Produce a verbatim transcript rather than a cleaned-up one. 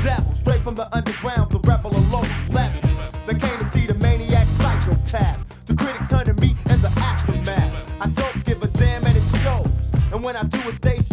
devil, straight from the underground, the rebel on local level. They came to see the maniac psychopath. The critics hunted me and the aftermath. I don't give a damn and it shows. And when I do a stage